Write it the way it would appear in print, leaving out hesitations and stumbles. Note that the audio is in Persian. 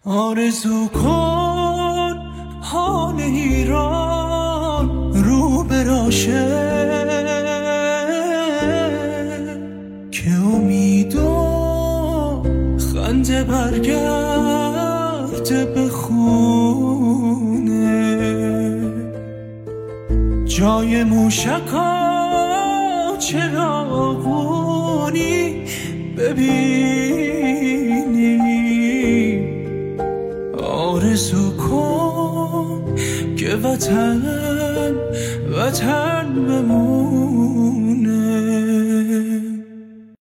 آرزو کن حال ایران رو براشه که امید و خنده برگرده به خونه. جای موشکا چراغونی ببینی. آرزو کن که وطن بمونه.